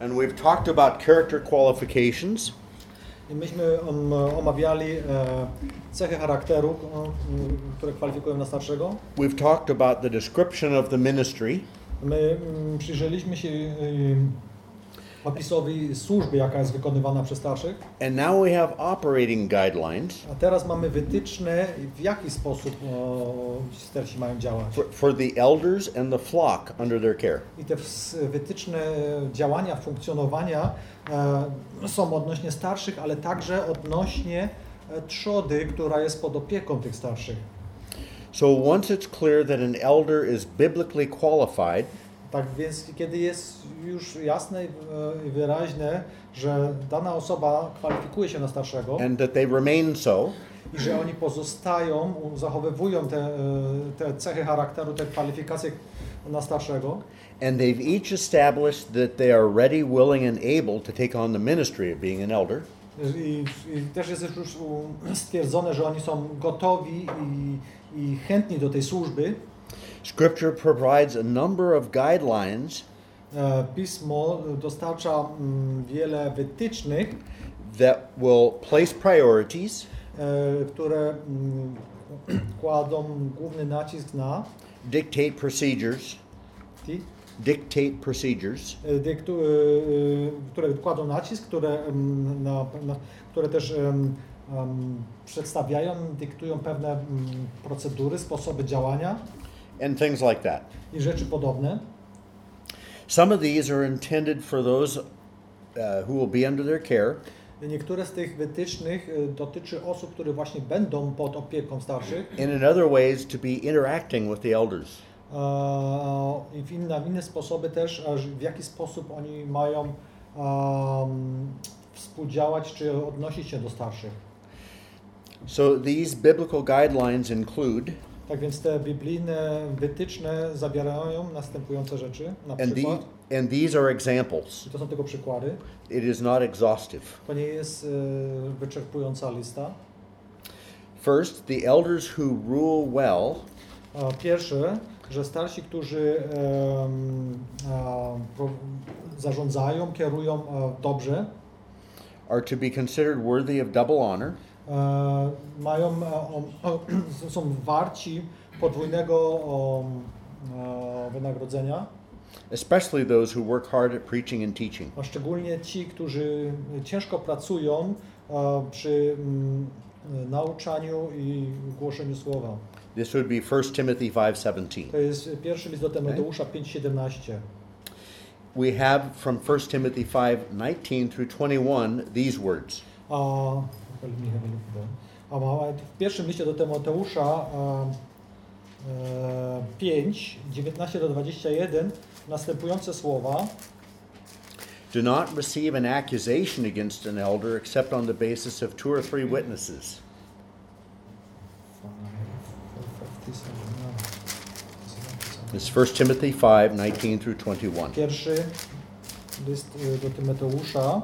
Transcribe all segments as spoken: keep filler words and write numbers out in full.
And we've talked about character qualifications. I myśmy um, omawiali e, cechy charakteru, um, które kwalifikują na starszego. We've talked about the description of the ministry. My um, przyjrzeliśmy się um, opisowi służby, jaka jest wykonywana przez starszych. And now we have operating guidelines. A teraz mamy wytyczne, w jaki sposób o, starsi mają działać. For, for the elders and the flock under their care. I te wytyczne działania, funkcjonowania e, są odnośnie starszych, ale także odnośnie e, trzody, która jest pod opieką tych starszych. So once it's clear that an elder is biblically qualified, tak więc kiedy jest już jasne i wyraźne, że dana osoba kwalifikuje się na starszego and that they remain so, i że oni pozostają, zachowywują te, te cechy charakteru, te kwalifikacje na starszego, and they've each established that they are ready, willing and able to take on the ministry of being an elder. I, i też jest już stwierdzone, że oni są gotowi i, i chętni do tej służby. Scripture provides a number of guidelines Pismo dostarcza mm, wiele wytycznych, that will place priorities, e, które mm, kładą główny nacisk na dictate procedures, Ti? dictate procedures, e, dyktu, e, które kładą nacisk, które, mm, na, na, które też um, um, przedstawiają, dyktują pewne um, procedury, sposoby działania and things like that. i rzeczy podobne. Some of these are intended for those uh, who will be under their care. Niektóre z tych wytycznych dotyczy osób, które właśnie będą pod opieką starszych. And in other ways to be interacting with the elders. I w inne, inne sposoby też, w jaki sposób oni mają um, współdziałać czy odnosić się do starszych. So these biblical guidelines include, tak więc te biblijne wytyczne zawierają następujące rzeczy, na and, przykład, the, and these are examples. i to są tylko przykłady, It is not exhaustive. to nie jest e, wyczerpująca lista. First, the elders who rule well Pierwsze, że starsi, którzy um, um, zarządzają, kierują um, dobrze, are to be considered worthy of double honor. E, mają, um, są warci podwójnego um, e, wynagrodzenia. Especially those who work hard at preaching and teaching. A szczególnie ci, którzy ciężko pracują e, przy um, nauczaniu i głoszeniu słowa. This would be First Timothy five seventeen. To jest pierwszy list do Tymoteusza pięć siedemnaście. We have from First Timothy five nineteen through twenty-one these words. A, a w pierwszym liście do Tymoteusza pięć dziewiętnaście do dwudziestu jeden następujące słowa. Do not receive an accusation against an elder except on the basis of two or three witnesses. It's First Timothy five nineteen through twenty-one. Pierwszy list do Tymoteusza.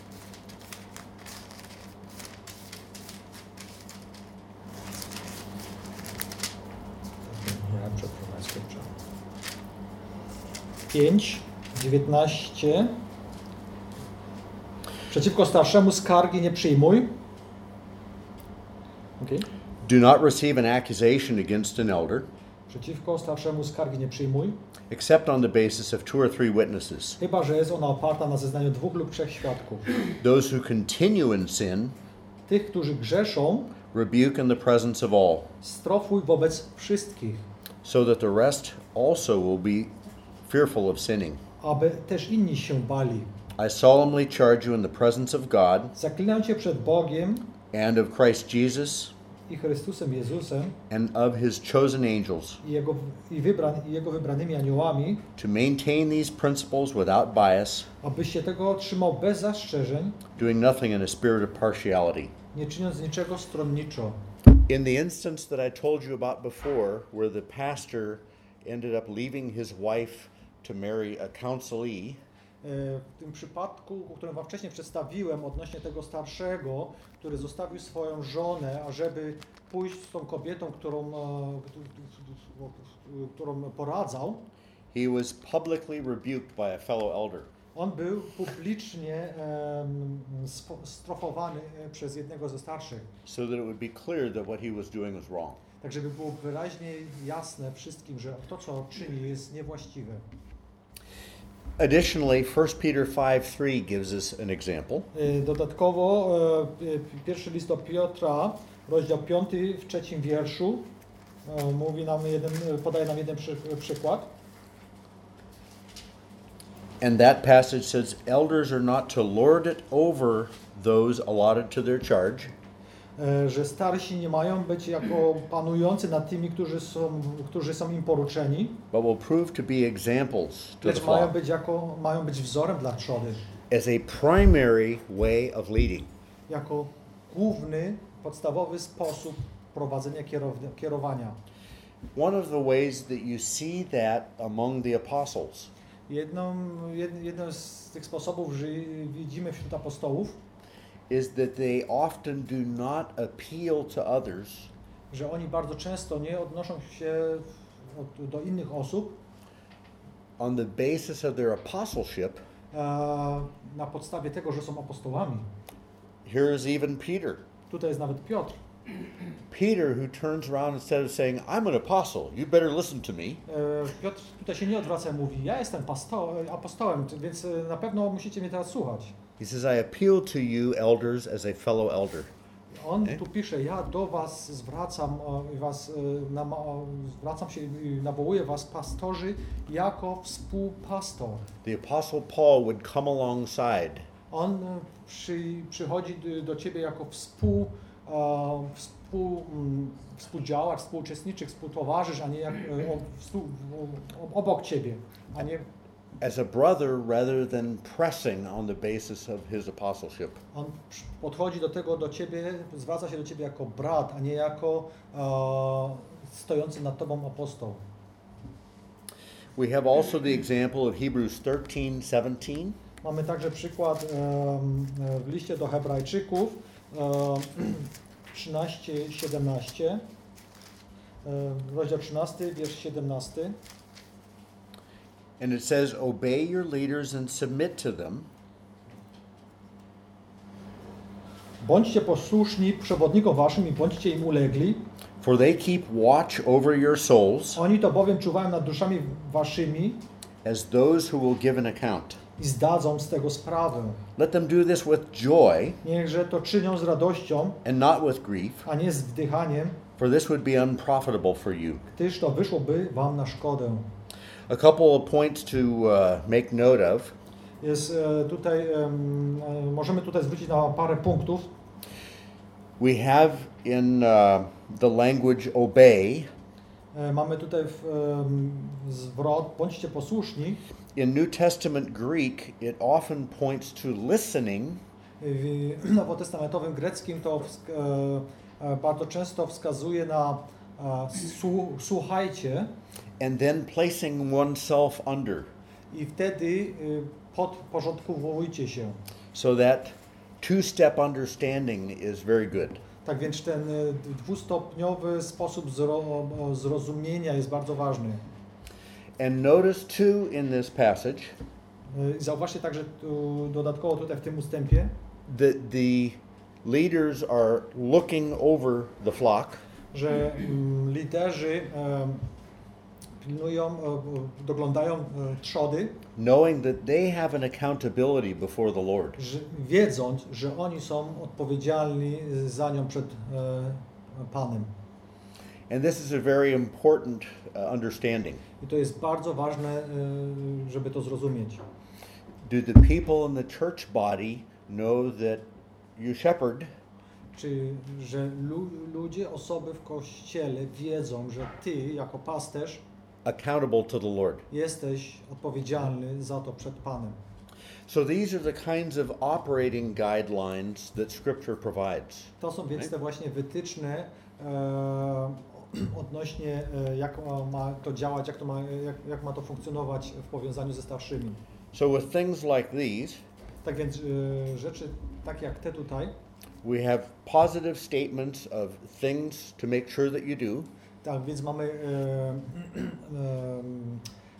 pięć dziewiętnaście. Przeciwko starszemu skargi nie przyjmuj. Okay. Do not receive an accusation against an elder Przeciwko starszemu skargi nie przyjmuj, except on the basis of two or three witnesses. chyba że jest ona oparta na zeznaniu dwóch lub trzech świadków. Those who continue in sin, Tych, którzy grzeszą, rebuke in the presence of all, strofuj wobec wszystkich, so that the rest also will be fearful of sinning. aby też inni się bali. I solemnly charge you in the presence of God Zaklinam Cię przed Bogiem and of Christ Jesus i Chrystusem Jezusem and of His chosen angels i Jego, i wybran, i Jego wybranymi aniołami, to maintain these principles without bias, abyś się tego otrzymał bez zastrzeżeń, doing nothing in a spirit of partiality. nie czyniąc niczego stronniczo. In the instance that I told you about before, where the pastor ended up leaving his wife to marry a counselee, W tym przypadku, o którym Wam wcześniej przedstawiłem, odnośnie tego starszego, który zostawił swoją żonę, ażeby pójść z tą kobietą, którą, którą poradzał, he was publicly rebuked by a fellow elder. On był publicznie um, strofowany przez jednego ze starszych. So that it would be clear that what he was doing was wrong. Tak, żeby było wyraźnie jasne wszystkim, że to, co czyni, jest niewłaściwe. Additionally, First Peter five three gives us an example. Dodatkowo pierwszy list do Piotra, rozdział piąty w trzecim wierszu mówi nam jeden, podaje nam jeden przy, przykład. And that passage says, elders are not to lord it over those allotted to their charge, że starsi nie mają być jako panujący nad tymi, którzy są, którzy są im poruczeni, but will prove to be examples to the lecz mają flock być, jako, mają być wzorem dla trzody, as a primary way of leading. jako główny, podstawowy sposób prowadzenia kierow- kierowania. One of the ways that you see that among the apostles Jedną, jed, jedną z tych sposobów, że widzimy wśród apostołów, is that they often do not appeal to others że oni bardzo często nie odnoszą się od, do innych osób on the basis of their apostleship. e, na podstawie tego, że są apostołami. Here is even Peter. Tutaj jest nawet Piotr. Peter, who turns around instead of saying, I'm an apostle, you better listen to me. E, Piotr tutaj się nie odwraca i mówi, ja jestem pasto- apostołem, więc na pewno musicie mnie teraz słuchać. He says, I appeal to you, elders, as a fellow elder. On Okay. tu pisze, ja do was zwracam i was e, nam, zwracam się i nawołuję was, pastorzy, jako współpastor. The apostle Paul would come alongside On przy, przychodzi do, do ciebie jako współ, e, współ, m, współdziałacz, współuczestniczy, współtowarzysz, a nie jak, e, o, współ, o, obok ciebie, a nie as a brother rather than pressing on the basis of his apostleship. on podchodzi do tego do ciebie, zwraca się do ciebie jako brat, a nie jako e, stojący nad tobą apostoł. We have also the example of Hebrews thirteen seventeen. Mamy także przykład e, w liście do Hebrajczyków e, trzynaście siedemnaście, e, rozdział trzynasty, wiersz siedemnasty. And it says, obey your leaders and submit to them, Bądźcie posłuszni przewodnikom waszym i bądźcie im ulegli. for they keep watch over your souls Oni to bowiem czuwają nad duszami waszymi as those who will give an account. i zdadzą z tego sprawę. Let them do this with joy Niechże to czynią z radością, and not with grief, a nie z wzdychaniem, for this would be unprofitable for you. gdyż to wyszłoby wam na szkodę. A couple of points to uh, make note of. Jest e, tutaj, em, e, możemy tutaj zwrócić na parę punktów. We have in uh, the language obey. E, mamy tutaj w, em, zwrot, bądźcie posłuszni. In New Testament Greek, it often points to listening W nowotestamentowym greckim to wsk- e, e, bardzo często wskazuje na e, słu- słuchajcie and then placing oneself under, i wtedy e, podporządkowujcie się. so that two-step understanding is very good. Tak więc ten e, dwustopniowy sposób zro, zrozumienia jest bardzo ważny. And notice too in this passage E, Zauważcie także tu, dodatkowo tutaj w tym ustępie, that the leaders are looking over the flock, że mm, liderzy e, pilnują, e, doglądają e, trzody, knowing that they have an accountability before the Lord. że, wiedząc, że oni są odpowiedzialni za nią przed e, Panem. And this is a very important uh, understanding. I to jest bardzo ważne, e, żeby to zrozumieć. Do the people in the church body know that you shepherd Czy, że lu, ludzie, osoby w Kościele wiedzą, że Ty jako pasterz accountable to the Lord? jesteś odpowiedzialny za to przed Panem. So these are the kinds of operating guidelines that Scripture provides. To są więc te właśnie wytyczne e, odnośnie e, jak ma to działać, jak, to ma, jak, jak ma to funkcjonować w powiązaniu ze starszymi. So with things like these, Tak więc e, rzeczy takie jak te tutaj, we have positive statements of things to make sure that you do, tak więc mamy e, e,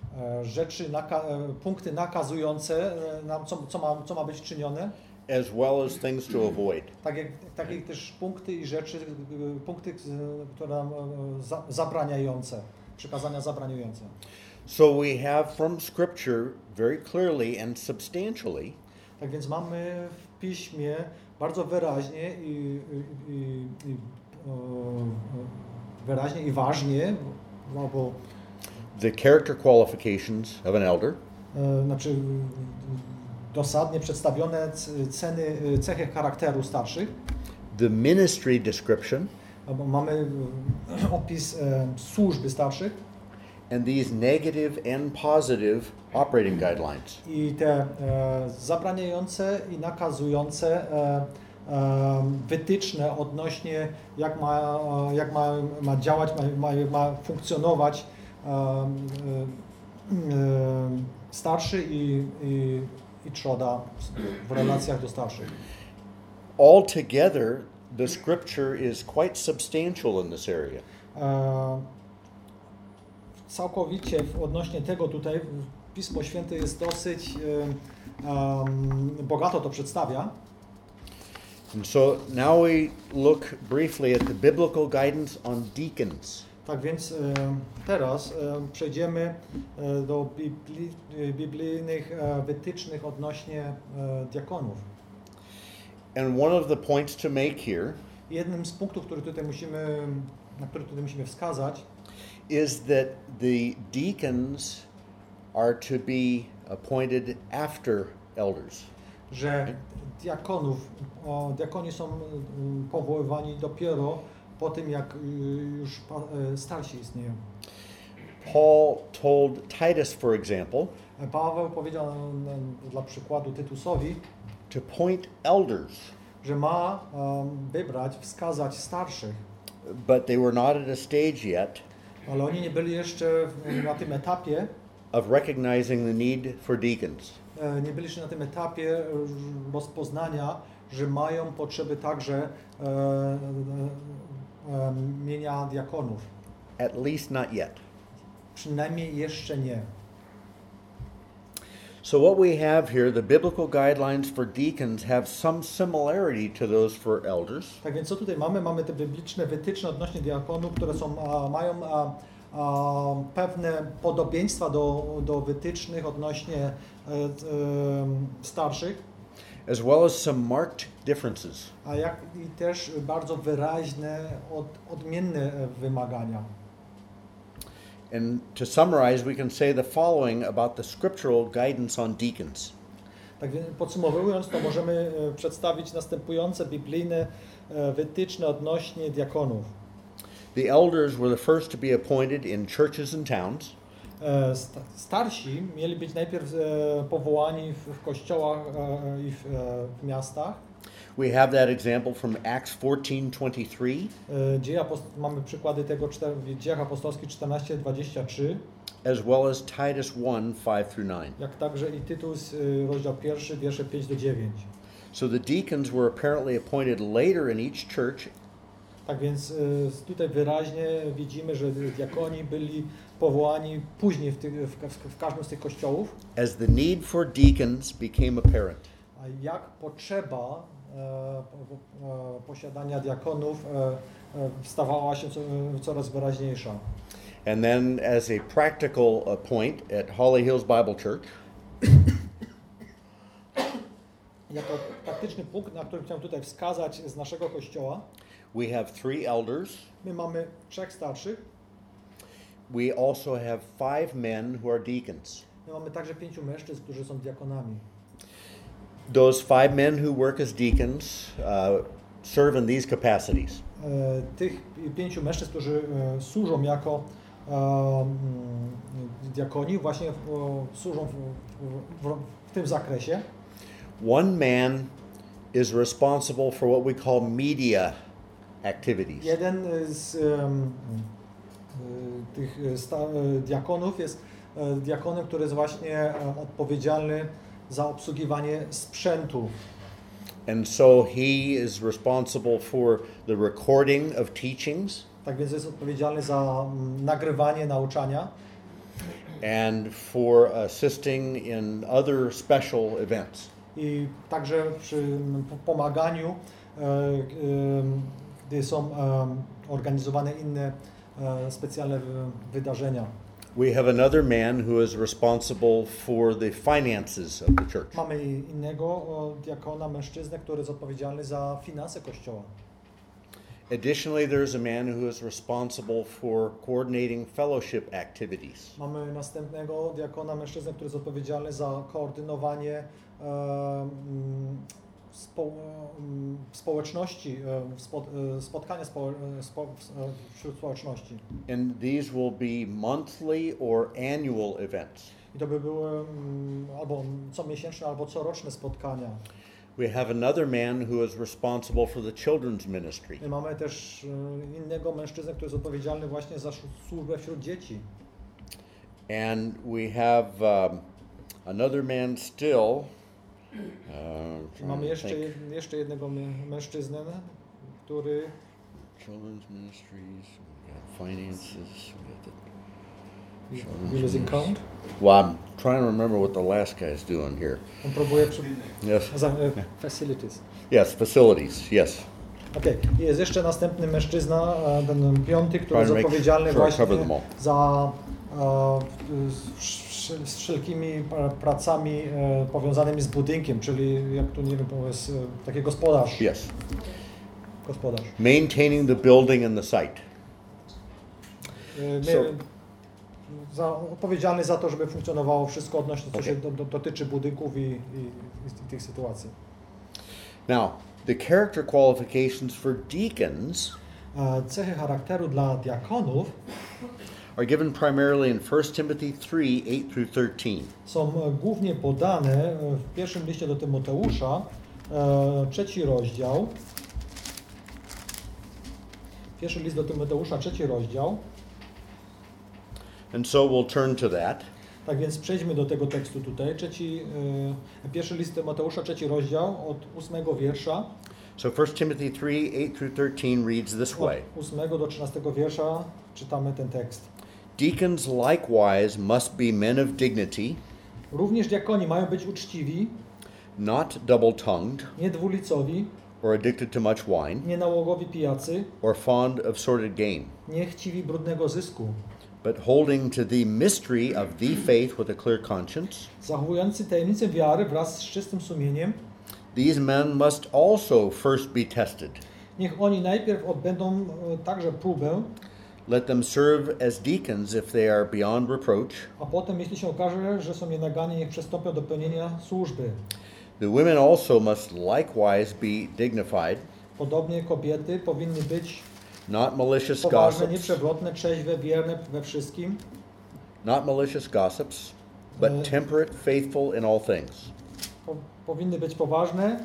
e, rzeczy, naka, e, punkty nakazujące e, nam, co, co, ma, co ma być czynione, as well as things to avoid. tak jak, tak jak też punkty i rzeczy, e, punkty, e, które nam e, za, zabraniające, przykazania zabraniające. So we have from Scripture very clearly and substantially Tak więc mamy w Piśmie bardzo wyraźnie i, i, i, i e, wyraźnie i ważnie, no bo the character qualifications of an elder, e, znaczy dosadnie przedstawione ceny, cechy charakteru starszych. the ministry description, Bo mamy opis e, służby starszych and these negative and positive operating guidelines. i te e, zabraniające i nakazujące e, e, wytyczne odnośnie jak ma, e, jak ma, ma działać, ma, ma, ma funkcjonować e, e, e, starszy i, i, i trzoda w relacjach do starszych. Altogether, the Scripture is quite substantial in this area. E, całkowicie w odnośnie tego tutaj Pismo Święte jest dosyć e, um, bogato to przedstawia. And so now we look briefly at the biblical guidance on deacons. Tak więc e, teraz e, przejdziemy e, do bibli, e, biblijnych e, wytycznych odnośnie e, diakonów. And one of the points to make here Jednym z punktów, który tutaj musimy, na który tutaj musimy wskazać, is that the deacons are to be appointed after elders. że diakonów, o, diakoni są mm, powoływani dopiero po tym, jak y, już pa, y, starsi istnieją. Paul told Titus, for example, Paweł powiedział y, dla przykładu Tytusowi, to point elders, że ma um, wybrać, wskazać starszych, but they were not at a stage yet ale oni nie byli jeszcze w, na tym etapie, of recognizing the need for deacons. e, nie byli jeszcze na tym etapie e, rozpoznania, że mają potrzeby także e, e, e, mienia diakonów. At least not yet. Przynajmniej jeszcze nie. So what we have here, the biblical guidelines for deacons have some similarity to those for elders. Tak więc co tutaj mamy? Mamy te bibliczne wytyczne odnośnie diakonów, które są, a, mają a, a, pewne podobieństwa do, do wytycznych odnośnie e, e, starszych, as well as some marked differences. a jak i też bardzo wyraźne, od, odmienne wymagania. And to summarize, we can say the following about the scriptural guidance on deacons. Tak więc podsumowując, to możemy e, przedstawić następujące biblijne e, wytyczne odnośnie diakonów. The elders were the first to be appointed in churches and towns. E, sta- Starsi mieli być najpierw e, powołani w, w kościołach e, i w, e, w miastach. We have that example from Acts fourteen twenty-three, E, Dzieje apost- mamy przykłady tego czter- w Dziejach Apostolskich czternaście dwadzieścia trzy, as well as Titus one five through nine. jak także i Tytus, e, rozdział pierwszy, wiersze pięć do dziewięć. So the deacons were apparently appointed later in each church Tak więc e, tutaj wyraźnie widzimy, że diakoni byli powołani później w, tych, w, w, w każdym z tych kościołów, as the need for deacons became apparent. a jak potrzeba e, po- e, posiadania diakonów e, e, stawała się co, e, coraz wyraźniejsza. And then as a practical uh, point at Holly Hills Bible Church, Jako praktyczny punkt, na którym chciałem tutaj wskazać z naszego kościoła, we have three elders. my mamy trzech starszych, We also have five men who are deacons. my mamy także pięciu mężczyzn, którzy są diakonami. Those five men who work as deacons uh, serve in these capacities. E, Tych pięciu mężczyzn, którzy e, służą jako e, mm, diakoni, właśnie w- o, służą w, w, w, w tym zakresie. One man is responsible for what we call media activities. Jeden z em, e, tych e, sta, e, diakonów jest e, diakonem, który jest właśnie e, odpowiedzialny za obsługiwanie sprzętu. And so he is responsible for the recording of teachings Tak więc jest odpowiedzialny za mm, nagrywanie nauczania and for assisting in other special events. I także przy pomaganiu, e, e, gdy są e, organizowane inne e, specjalne wydarzenia. We have another man who is responsible for the finances of the church. Mamy innego diakona, mężczyznę, który jest odpowiedzialny za finanse Kościoła. Additionally, there's a man who is responsible for coordinating fellowship activities. Mamy następnego diakona, mężczyznę, który jest odpowiedzialny za koordynowanie e, spo, e, społeczności, e, spo, e, spotkania spo, spo, wśród społeczności. And these will be monthly or annual events. I to by były um, albo comiesięczne, albo coroczne spotkania. We have another man who is responsible for the children's ministry. I mamy też uh, innego mężczyznę, który jest odpowiedzialny właśnie za służbę wśród dzieci. And we have um, another man still. Uh, Mamy jeszcze, jeszcze jednego mężczyznę, który children's ministries, we got finances, we got the You losing count? Well, I'm trying to remember what the last guy's doing here. On próbuje przy... Yes. Za, e, facilities. Yes, facilities. Yes. Okej. Okay. Jest jeszcze następny mężczyzna, e, ten piąty, który jest Trying to make odpowiedzialny sure I właśnie cover them all. za e, z, z wszelkimi e, pracami e, powiązanymi z budynkiem, czyli jak tu nie wiem, powiedz, e, taki gospodarz. Yes. Gospodarz. Maintaining the building and the site. E, my, So- za, odpowiedzialny za to, żeby funkcjonowało wszystko odnośnie, co Okay. się do, do, dotyczy budynków i, i, i tych sytuacji. Now, the character qualifications for deacons E, Cechy charakteru dla diakonów are given primarily in First Timothy three, eight through thirteen. są e, głównie podane e, w pierwszym liście do Tymoteusza, e, trzeci rozdział. Pierwszy list do Tymoteusza, trzeci rozdział. And so we'll turn to that. Tak więc przejdźmy do tego tekstu tutaj. Trzeci, e, pierwszy list Tymoteusza, trzeci rozdział, od ósmego wiersza. So First Timothy three, eight through thirteen reads this way. Od ósmego do trzynastego wiersza czytamy ten tekst. Deacons likewise must be men of dignity, Również diakoni mają być uczciwi, not double-tongued, niedwulicowi, or addicted to much wine, nienałogowi pijacy, or fond of sordid gain, niechciwi brudnego zysku, but holding to the mystery of the faith with a clear conscience. zachowujący tajemnicę wiary wraz z czystym sumieniem. These men must also first be tested. Niech oni najpierw odbędą e, także próbę, Let them serve as deacons if they are beyond reproach. a potem, jeśli się okaże, że są nienagani, niech przystąpią do pełnienia służby. The women also must likewise be dignified, Podobnie kobiety powinny być not malicious poważne, gossips, nieprzewrotne, trzeźwe, wierne we wszystkim, not malicious gossips, but Uh, temperate, faithful in all things. po, powinny być poważne, e,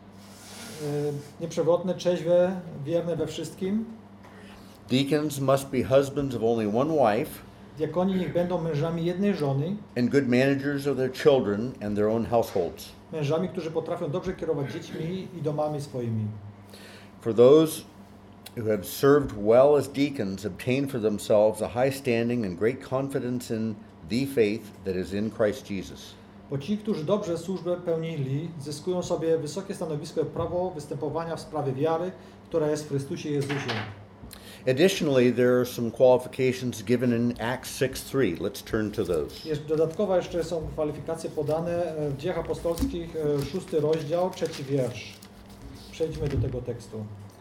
nieprzewrotne, trzeźwe, wierne we wszystkim. Deacons must be husbands of only one wife Diakoni niech będą mężami jednej żony, and good managers of their children and their own households. mężami, którzy potrafią dobrze kierować dziećmi i domami swoimi. For those who have served well as deacons obtain for themselves a high standing and great confidence in the faith that is in Christ Jesus. Bo ci, którzy dobrze służbę pełnili, zyskują sobie wysokie stanowisko i prawo występowania w sprawie wiary, która jest w Chrystusie Jezusie. Additionally, there are some qualifications given in Acts six three. Let's turn to those. Jest, dodatkowo jeszcze są kwalifikacje podane w Dziejach Apostolskich, e, szósty rozdział, trzeci wiersz. Przejdźmy do tego tekstu.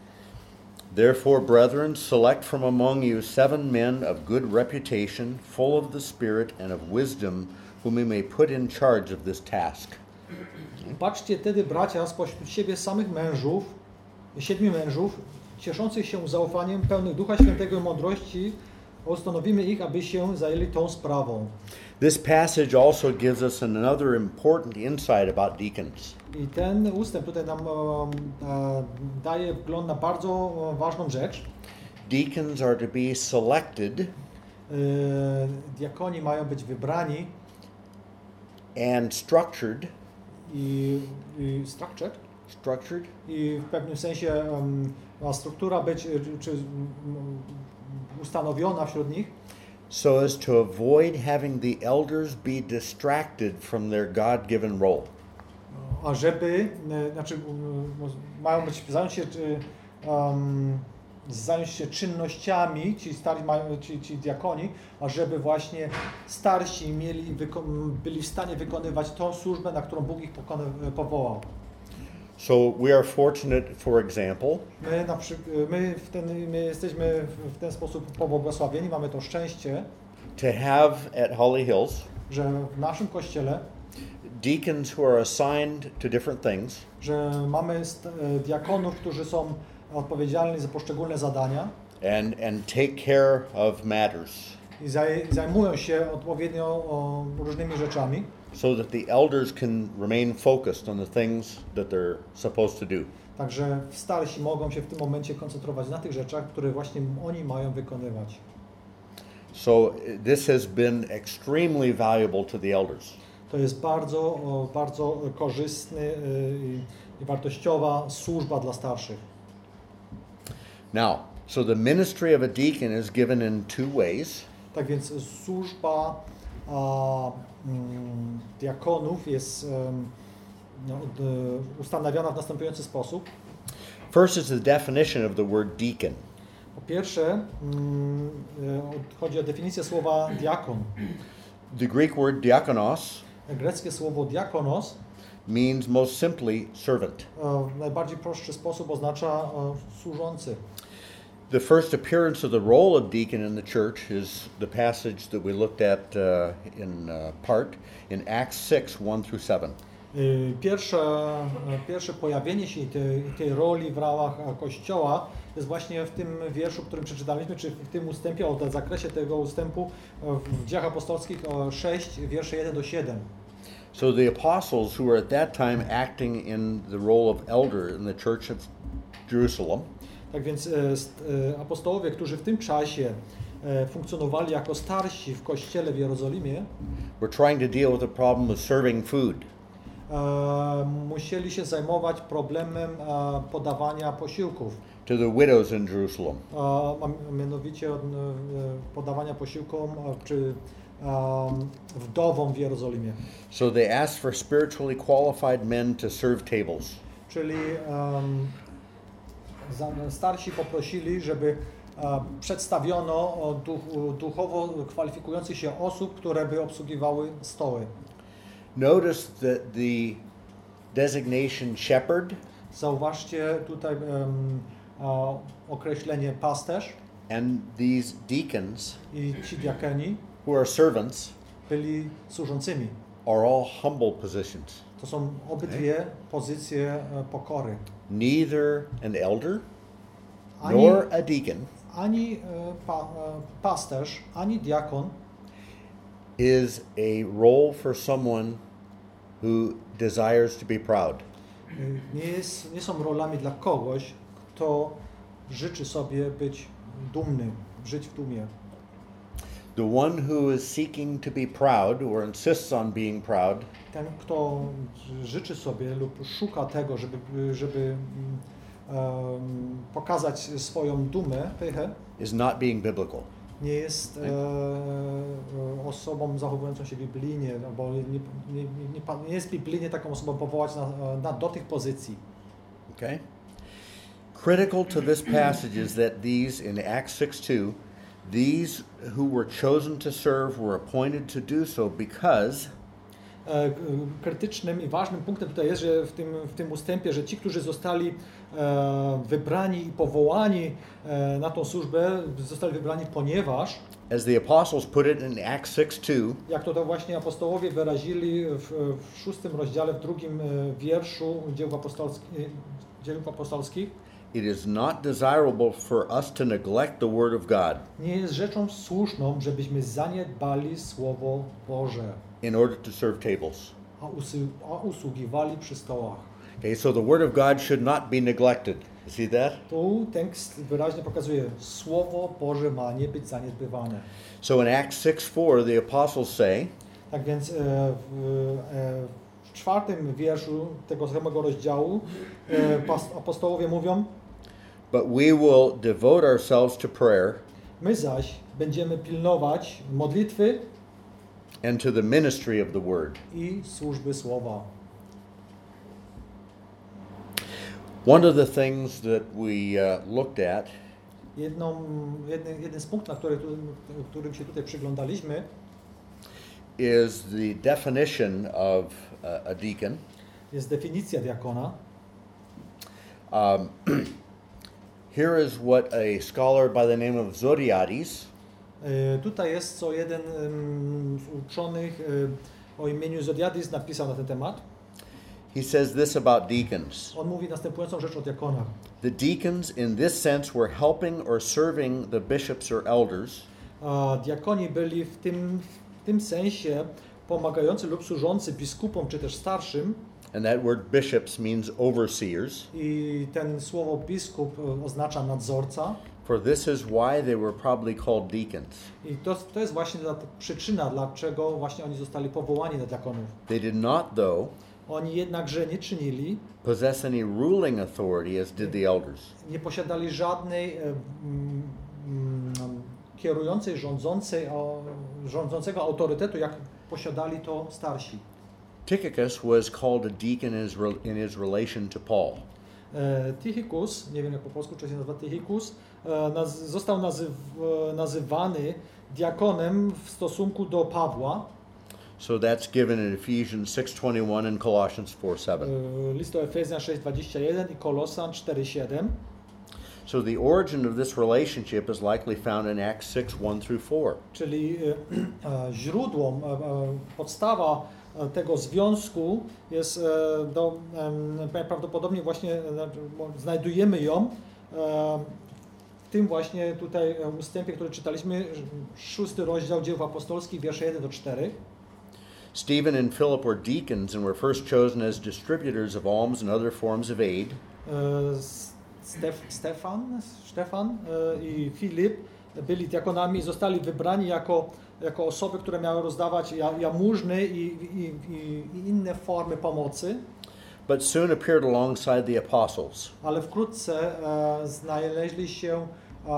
Therefore, brethren, select from among you seven men of good reputation, full of the Spirit and of wisdom, whom we may put in charge of this task. Patrzcie tedy, bracia, spośród siebie samych mężów, siedmiu mężów, cieszących się zaufaniem, pełnych Ducha Świętego i mądrości, ustanowimy ich, aby się zajęli tą sprawą. This passage also gives us another important insight about deacons. I ten ustęp tutaj nam e, e, daje wgląd na bardzo e, ważną rzecz. Deacons are to be selected E, diakoni mają być wybrani and structured, i, i structured, structured i w pewnym sensie um, ma struktura być czy, czy um, ustanowiona wśród nich, so as to avoid having the elders be distracted from their God-given role. A żeby, e, znaczy um, mają być, zająć się, um, zająć się czynnościami, ci stali, mają, ci, ci diakoni, a żeby właśnie starsi mieli, wyko- byli w stanie wykonywać tą służbę, na którą Bóg ich pokony- powołał. So we are fortunate, for example, My, na przy, my, w ten, my jesteśmy w ten sposób pobłogosławieni, mamy to szczęście, to have at Holly Hills że w naszym kościele, deacons who are assigned to different things, że mamy st- diakonów, którzy są odpowiedzialni za poszczególne zadania and, and take care of matters, i zaj- zajmują się odpowiednio o, różnymi rzeczami, so that the elders can remain focused on the things that they're supposed to do. także starsi mogą się w tym momencie koncentrować na tych rzeczach, które właśnie oni mają wykonywać. So this has been extremely valuable to the elders. To jest bardzo, o, bardzo korzystny y, i wartościowa służba dla starszych. Now, so the ministry of a deacon is given in two ways. Tak więc służba a, mm, diakonów jest um, no, d, ustanawiana w następujący sposób. First is the definition of the word deacon. Po pierwsze, mm, y, chodzi o definicję słowa diakon. The Greek word diakonos Greckie słowo diakonos means most simply servant. e, w najbardziej prostszy sposób oznacza e, służący. The first appearance of the role of deacon in the church is the passage that we looked at uh, in uh, part in Acts six, one through seven. Y, Pierwsze, e, pierwsze pojawienie się tej, tej roli w ramach e, Kościoła jest właśnie w tym wierszu, którym przeczytaliśmy, czy w tym ustępie, o w zakresie tego ustępu e, w Dziejach Apostolskich o sześć, wiersze jeden do siedem. So the apostles who were at that time acting in the role of elder in the church of Jerusalem Tak więc e, st, e, apostołowie, którzy w tym czasie e, funkcjonowali jako starsi w kościele w Jerozolimie, were trying to deal with the problem of serving food. e, musieli się zajmować problemem e, podawania posiłków. To the widows in Jerusalem. E, a mianowicie od, e, podawania posiłkom e, czy e, wdowom w Jerozolimie. So they asked for spiritually qualified men to serve tables. Czyli um, za- starsi poprosili, żeby e, przedstawiono o duch, duchowo kwalifikujących się osób, które by obsługiwały stoły. Notice that the designation shepherd Zauważcie tutaj um, e, określenie pasterz and these deacons i ci diakeni who are servants byli służącymi. are all humble positions. To są obydwie pozycje e, pokory. Neither an elder Ani, nor a deacon ani e, pa, e, pasterz, ani diakon is a role for someone who desires to be proud. nie, jest, nie są rolami dla kogoś, kto życzy sobie być dumnym, żyć w dumie. The one who is seeking to be proud or insists on being proud Ten, kto życzy sobie lub szuka tego, żeby, żeby um, pokazać swoją dumę, pychę, is not being biblical. nie jest e, osobą zachowującą się biblijnie, albo nie, nie, nie, nie, nie jest biblijnie taką osobą powołać na, na, do tych pozycji. Okay? Critical to this passage is that these, in Acts six two, these who were chosen to serve were appointed to do so because E, krytycznym i ważnym punktem tutaj jest, że w tym, w tym ustępie, że ci, którzy zostali e, wybrani i powołani e, na tą służbę, zostali wybrani, ponieważ, as the apostles put it in Acts six two, jak to, to właśnie apostołowie wyrazili w, w szóstym rozdziale, w drugim e, wierszu dzieł apostolskich, dzieł apostolskich, it is not desirable for us to neglect the word of God nie jest rzeczą słuszną, żebyśmy zaniedbali Słowo Boże, in order to serve tables. a, usy, a usługiwali przy stołach. Okay, so the word of God should not be neglected. You see that? Tu tekst wyraźnie pokazuje, Słowo Boże ma nie być zaniedbywane. So in Acts six four, the apostles say, Tak więc e, w, e, w czwartym wierszu tego samego rozdziału e, pas, apostołowie mówią: but we will devote ourselves to prayer my zaś będziemy pilnować modlitwy and to the ministry of the word. i służby słowa. One of the things that we uh, looked at Jedną, jeden, jeden z punktów, na który, którym się tutaj przyglądaliśmy, is the definition of uh, a deacon. jest definicja diakona. Um, here is what a scholar by the name of Zoriadis E, Tutaj jest, co jeden um, z uczonych e, o imieniu Zodiadis napisał na ten temat. he says this about deacons. On mówi następującą rzecz o diakonach. The deacons in this sense were helping or serving the bishops or elders A diakoni byli w tym, w tym sensie pomagający lub służący biskupom czy też starszym. and that word bishops means overseers. I ten słowo biskup e, oznacza nadzorca. For this is why they were probably called deacons. I to, to jest właśnie ta przyczyna, dlaczego właśnie oni zostali powołani na diakonów. They did not, though, Oni jednakże nie czynili, possess any ruling authority as did the elders. nie posiadali żadnej e, mm, mm, kierującej, rządzącej, o, rządzącego autorytetu, jak posiadali to starsi. Tychicus was called a deacon in his, re- in his relation to Paul. E, Tychicus, nie wiem jak po polsku czy się nazywa Tychicus, e, naz, został nazyw, e, nazywany diakonem w stosunku do Pawła. So that's given in Ephesians six twenty-one and Colossians four seven. E, List do Efezjan sześć dwadzieścia jeden i Kolosan cztery siedem. So the origin of this relationship is likely found in Acts six one through four. Czyli e, e, źródło, e, e, podstawa e, tego związku jest e, do, e, prawdopodobnie właśnie e, znajdujemy ją e, w tym właśnie tutaj e, ustępie, który czytaliśmy, szósty rozdział Dzieł Apostolskich, wiersze jeden do czterech. Stephen and Philip were deacons and were first chosen as distributors of alms and other forms of aid. E, Stef, Stefan, Stefan e, i Filip byli diakonami i zostali wybrani jako, jako osoby, które miały rozdawać ja- jałmużny i, i, i, i inne formy pomocy, But soon appeared alongside the apostles. ale wkrótce e, znaleźli się um,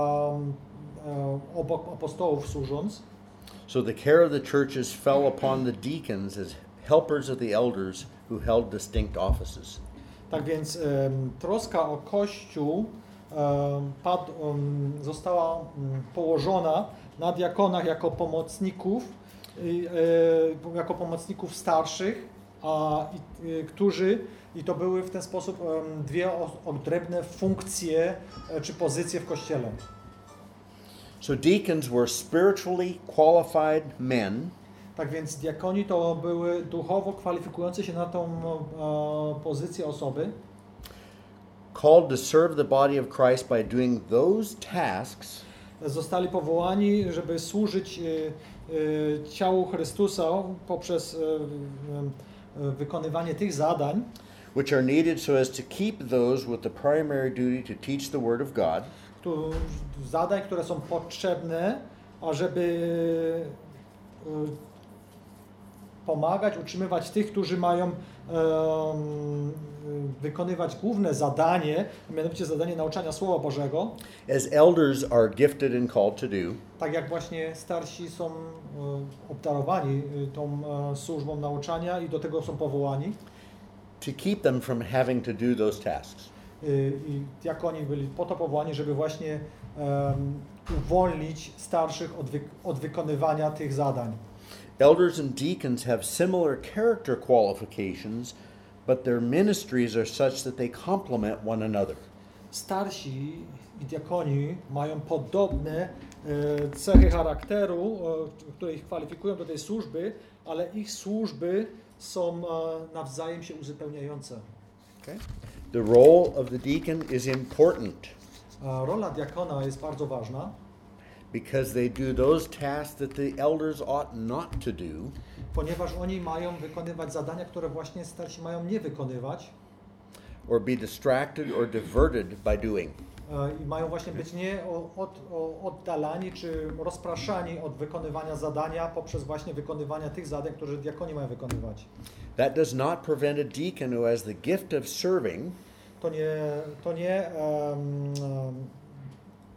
e, obok apostołów służąc. So the care of the churches fell upon the deacons as helpers of the elders who held distinct offices. Tak więc em, troska o Kościół em, pad, em, została em, położona na diakonach jako pomocników, i, e, jako pomocników starszych, a, i, e, którzy, i to były w ten sposób em, dwie o- odrębne funkcje e, czy pozycje w Kościele. So deacons were spiritually qualified men Tak więc diakoni to były duchowo kwalifikujące się na tą e, pozycję osoby, called to serve the body of Christ by doing those tasks zostali powołani, żeby służyć e, e, ciału Chrystusa poprzez e, e, wykonywanie tych zadań, which are needed so as to keep those with the primary duty to teach the Word of God, tu, zadań, które są potrzebne, ażeby e, pomagać, utrzymywać tych, którzy mają em, wykonywać główne zadanie, a mianowicie zadanie nauczania Słowa Bożego, as elders are gifted and called to do, tak jak właśnie starsi są e, obdarowani e, tą e, służbą nauczania i do tego są powołani. to keep them from having to do those tasks. E, I diakoni byli po to powołani, żeby właśnie em, uwolnić starszych od, wy, od wykonywania tych zadań. Elders and deacons have similar character qualifications, but their ministries are such that they complement one another. Starsi i diakoni mają podobne e, cechy charakteru, e, które ich kwalifikują do tej służby, ale ich służby są e, nawzajem się uzupełniające. Okay? The role of the deacon is important E, rola diakona jest bardzo ważna, because they do those tasks that the elders ought not to do, ponieważ oni mają wykonywać zadania, które właśnie starsi mają nie wykonywać or be distracted or diverted by doing. e, i mają właśnie być nie o- od, o, oddalani czy rozpraszani od wykonywania zadania poprzez właśnie wykonywania tych zadań, które diakoni mają wykonywać. That does not prevent a deacon who has the gift of serving To nie, to nie um, um,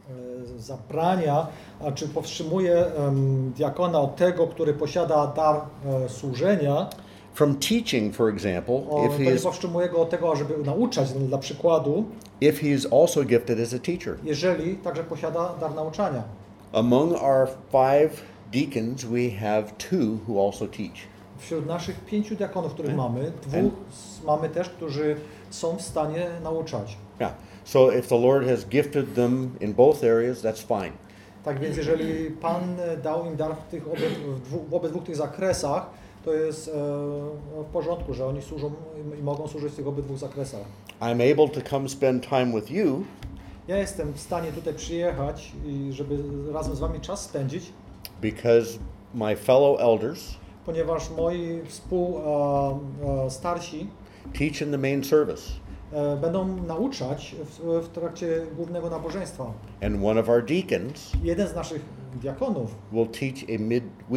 e, zabrania, a czy powstrzymuje um, diakona od tego, który posiada dar e, służenia, from teaching, for example, o, if to he nie is powstrzymuje go od tego, żeby nauczać, dla przykładu, if he is also gifted as a teacher. jeżeli także posiada dar nauczania. Among our five deacons, we have two who also teach. Wśród naszych pięciu diakonów, których And- mamy, dwóch s- mamy też, którzy są w stanie nauczać. Yeah. So if the Lord has gifted them in both areas, that's fine. Tak więc jeżeli Pan dał im dar w tych obydwu, w dwu- w obydwu tych zakresach, to jest e, w porządku, że oni służą i mogą służyć w tych obydwu zakresach. I'm able to come spend time with you Ja jestem w stanie tutaj przyjechać i żeby razem z wami czas spędzić, because my fellow elders ponieważ moi współ e, e, starsi teach in the main service, e, będą nauczać w, w trakcie głównego nabożeństwa. and one of our deacons Jeden z naszych diakonów will teach a midweek